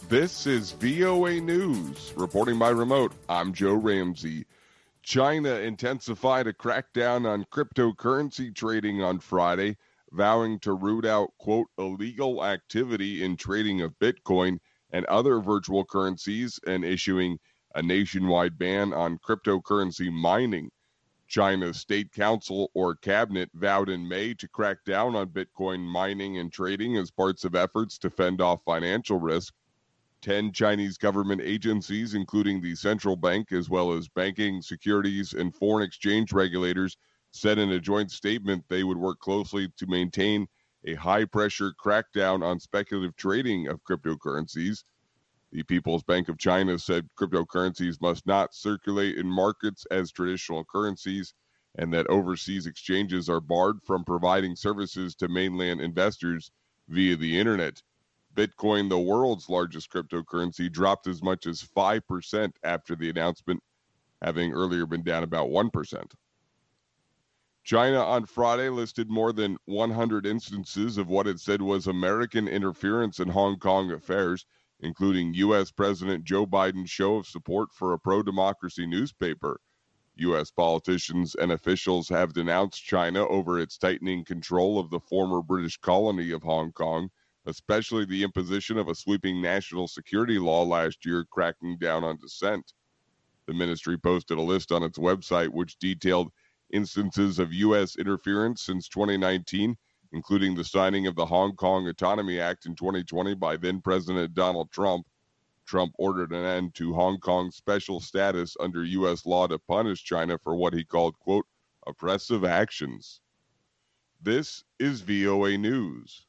This is VOA News. Reporting by remote, I'm Joe Ramsey. China intensified a crackdown on cryptocurrency trading on Friday, vowing to root out, quote, illegal activity in trading of Bitcoin and other virtual currencies and issuing a nationwide ban on cryptocurrency mining. China's State Council or Cabinet vowed in May to crack down on Bitcoin mining and trading as parts of efforts to fend off financial risk. 10 Chinese government agencies, including the central bank, as well as banking, securities, and foreign exchange regulators, said in a joint statement they would work closely to maintain a high-pressure crackdown on speculative trading of cryptocurrencies. The People's Bank of China said cryptocurrencies must not circulate in markets as traditional currencies and that overseas exchanges are barred from providing services to mainland investors via the internet. Bitcoin, the world's largest cryptocurrency, dropped as much as 5% after the announcement, having earlier been down about 1%. China on Friday listed more than 100 instances of what it said was American interference in Hong Kong affairs, including U.S. President Joe Biden's show of support for a pro-democracy newspaper. U.S. politicians and officials have denounced China over its tightening control of the former British colony of Hong Kong, especially the imposition of a sweeping national security law last year cracking down on dissent. The ministry posted a list on its website which detailed instances of U.S. interference since 2019, including the signing of the Hong Kong Autonomy Act in 2020 by then-President Donald Trump. Trump ordered an end to Hong Kong's special status under U.S. law to punish China for what he called, quote, oppressive actions. This is VOA News.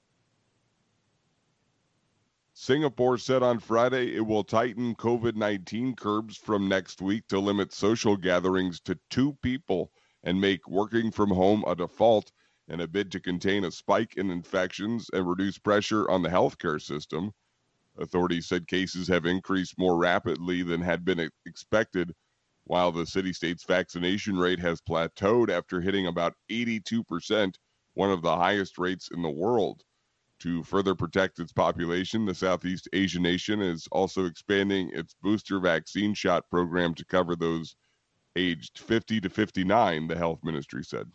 Singapore said on Friday it will tighten COVID-19 curbs from next week to limit social gatherings to 2 people and make working from home a default in a bid to contain a spike in infections and reduce pressure on the healthcare system. Authorities said cases have increased more rapidly than had been expected, while the city-state's vaccination rate has plateaued after hitting about 82%, one of the highest rates in the world. To further protect its population, the Southeast Asian nation is also expanding its booster vaccine shot program to cover those aged 50 to 59, the health ministry said.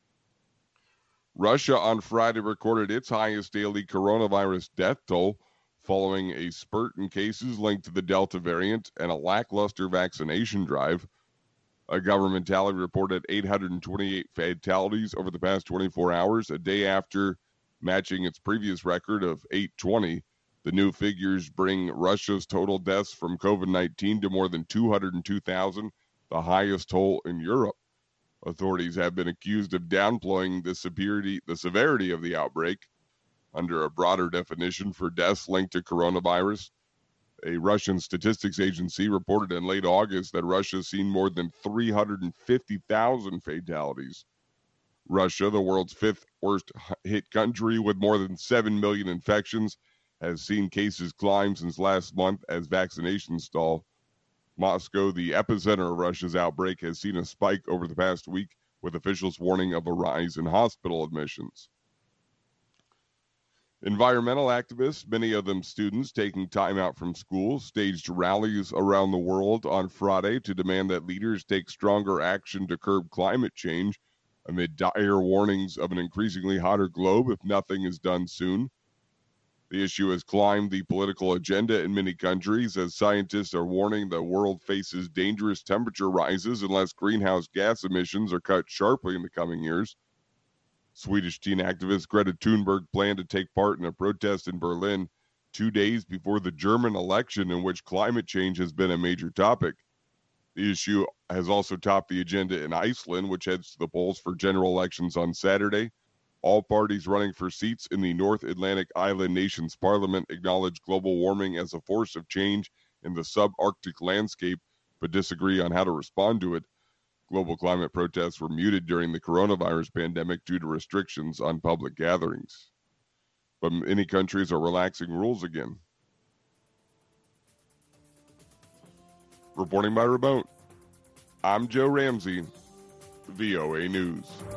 Russia on Friday recorded its highest daily coronavirus death toll following a spurt in cases linked to the Delta variant and a lackluster vaccination drive. A government tally reported 828 fatalities over the past 24 hours, a day after matching its previous record of 820. The new figures bring Russia's total deaths from COVID-19 to more than 202,000, the highest toll in Europe. Authorities have been accused of downplaying the severity of the outbreak. Under a broader definition for deaths linked to coronavirus, a Russian statistics agency reported in late August that Russia has seen more than 350,000 fatalities. Russia, the world's 5th worst hit country with more than 7 million infections, has seen cases climb since last month as vaccinations stall. Moscow, the epicenter of Russia's outbreak, has seen a spike over the past week, with officials warning of a rise in hospital admissions. Environmental activists, many of them students taking time out from school, staged rallies around the world on Friday to demand that leaders take stronger action to curb climate change, amid dire warnings of an increasingly hotter globe if nothing is done soon. The issue has climbed the political agenda in many countries as scientists are warning the world faces dangerous temperature rises unless greenhouse gas emissions are cut sharply in the coming years. Swedish teen activist Greta Thunberg planned to take part in a protest in Berlin 2 days before the German election, in which climate change has been a major topic. The issue has also topped the agenda in Iceland, which heads to the polls for general elections on Saturday. All parties running for seats in the North Atlantic island nation's parliament acknowledge global warming as a force of change in the subarctic landscape, but disagree on how to respond to it. Global climate protests were muted during the coronavirus pandemic due to restrictions on public gatherings. But many countries are relaxing rules again. Reporting by remote, I'm Joe Ramsey, VOA News.